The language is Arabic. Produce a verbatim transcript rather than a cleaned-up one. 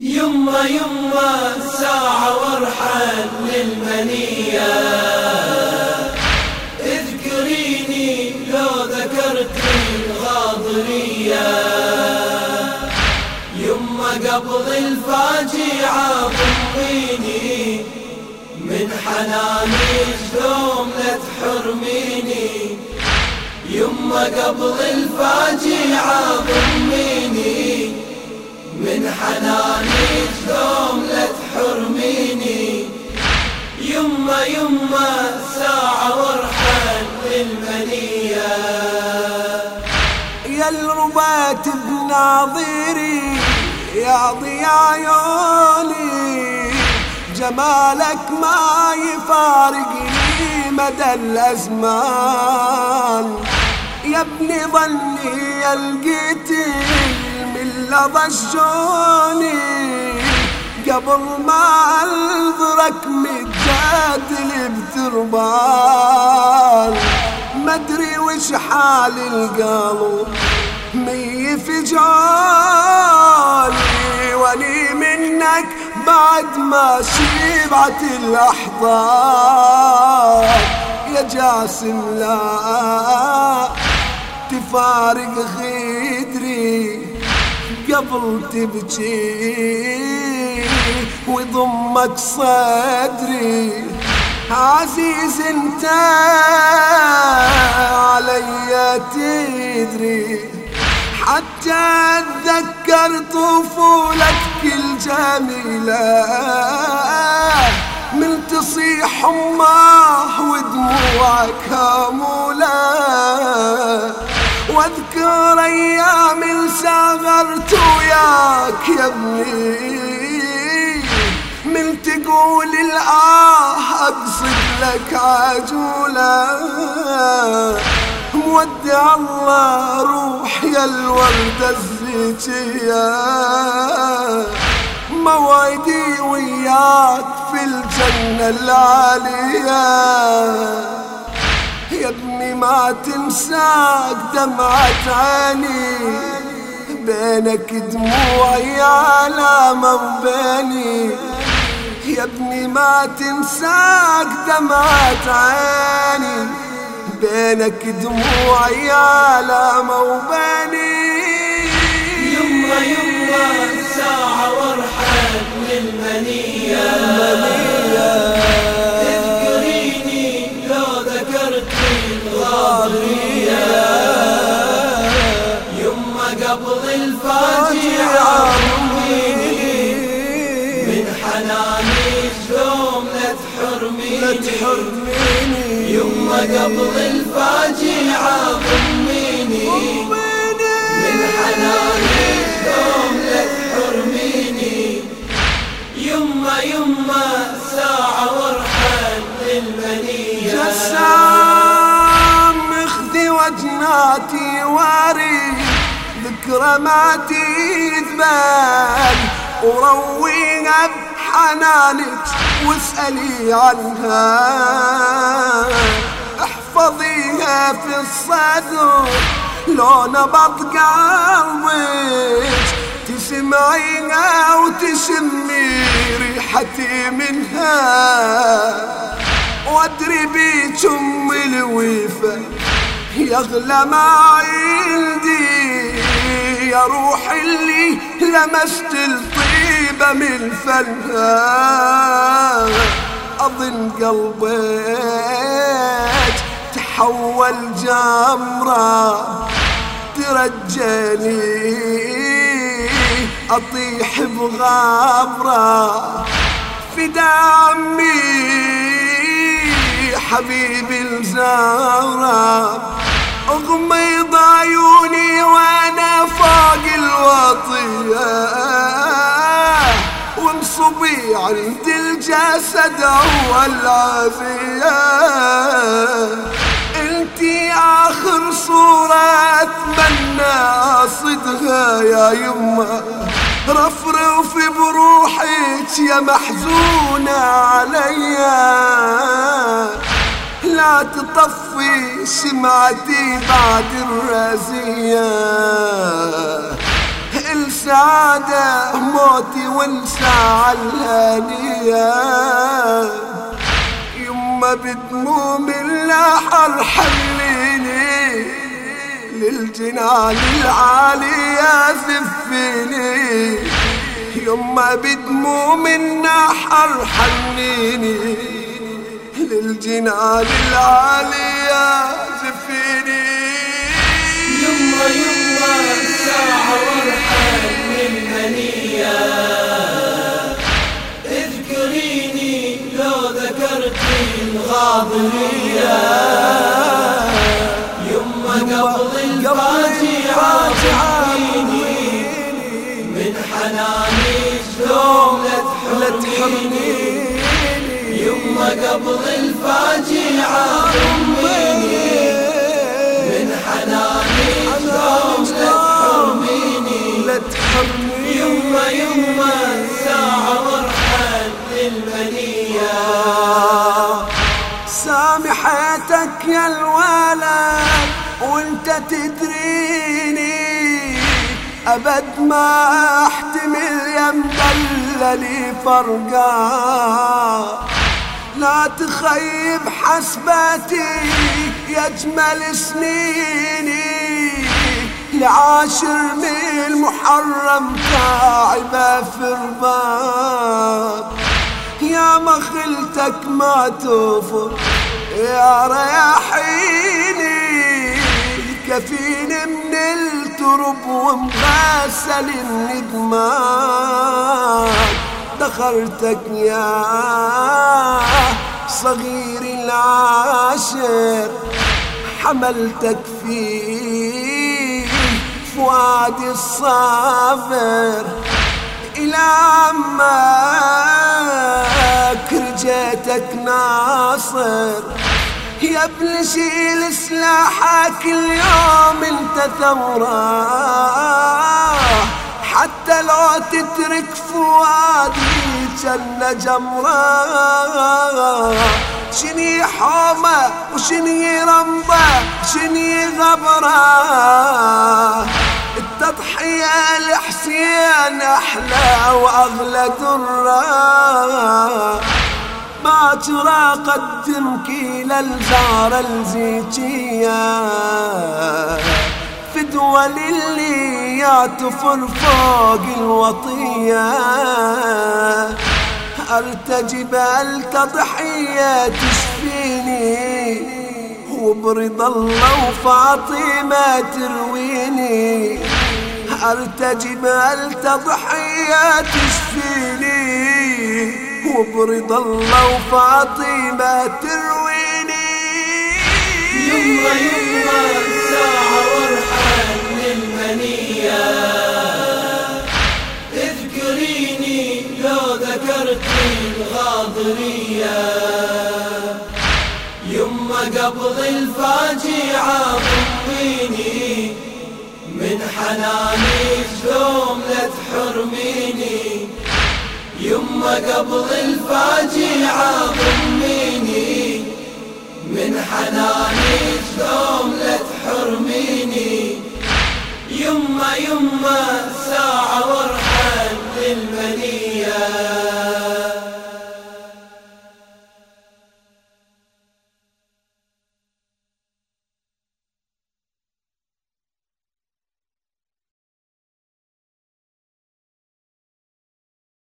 يما يما ساعة وارحل للمنية، اذكريني لو ذكرتي الغاضرية. يما قبل الفاجعة ضميني، من حنانك دوم لا تحرميني. يما قبل الفاجعة ضميني، من حنانك دوم لا تحرميني. يما يما ساعة وارحل للمنية. يا الربات بناظري يا ضياء عيوني، جمالك ما يفارقني مدى الأزمان. يا ابني ظني لقيتي من لضجوني، قبل ما انظرك متجادل بتربان. مدري وش حال القلب مي في جالي، ولي منك بعد ما شبعت الأحضان. يا جاسم لا تفارق خدري قبل تبكي وضمك صدري. عزيز انت علي تدري، حتى اتذكر طفولتك الجميلة من تصيح امه ودموعك هامولة. واذكر ايام سافرت وياك يا ابني، من تقول الآه أقصد لك عجولة. مودع الله روح يا الوردة الزيتية، موعدي وياك في الجنة العالية. يا ابني ما تنساك دمعة عيني، بينك دموعي علامة وبيني. يا ابني ما تنساك دمعة عيني، بينك دموعي علامة وبيني. يما يما ساعة وارحل للمنية، اذكريني لو ذكرتي الغاضرية. يما قبل الفاجعة ضميني، من حنانك دوم لا تحرميني. يما قبل الفاجعة ضميني، من حنانك دوم لا تحرميني. يما يما ساعة وارحل للمنية. جسام اخذي وجناتي واري ذكرى ما تذبل، ورويها بحنانك واسألي عنها. احفظيها في الصدر لو نبض قلبك، تسمعيها وتشمي ريحتي منها. وادري بيك ام الوفا يغلى ما عندي، يا روح اللي لمست الطيبة من فنها. أظن قلبك تحول جمرة ترجاني أطيح بغابرة في دمي. حبيبي الزهرة اغمض عيوني وانا فوق الوطية، وانصبي عند الجسد اول عافية. انتي اخر صورة اتمنى اصدها يا يما، رفرفي بروحك يا محزونة عليا. لا تطفي شمعتي بعد الرزية، السعادة موتي والساعة الهانية. يما بدموم النحر حمليني للجنان العالية زفيني. يما بدموم النحر حمليني للجنان العالية زفيني. يما يما ساعة وارحل من هنية، اذكريني لو ذكرتي الغاضرية. يما قبل الفاجعة تحرميني من حناني شلون لا تحرميني. يما قبل الفاجعة تحرميني من حناني شلون لا تحرميني. يما يما ساعة وارحل للمنية. سامحتك يا الولد وانت تدريني، ابد ما احتمل يا مدللي فرقا. لا تخيب حسبتي يا اجمل سنيني، لعاشر من المحرم تعبه في رباط. يا ما خلتك ما توفر يا رياحيني، كفيني من الترب ومغسل الندمان. دخلتك يا صغير العاشر، حملتك في فؤادي الصابر. إلى عمك رجيتك ناصر، يا ابن شيل سلاحك اليوم انت ثورة. حتى لو تترك فؤادي جنة جمرة. شني حومة وشني رمضة شني غبرة، التضحية لحسين أحلى وأغلى درة. باكرة قدمك للزهرة الزيتية، فدوى للي يعتفر فوق الوطية. أرتجب التضحية تشفيني، وبرضا الله وفاطمة ترويني. أرتجب التضحية تشفيني، وبرضا الله وفاطمة ترويني. يما يما ساعة وارحل للمنية، اذكريني لو ذكرتي الغاضرية. يما قبل الفاجعة ضميني من حناني شلون لا تحرميني. يما قبل الفاجعة ضميني من حناني شلون لا تحرميني. يما يما ساعة ورا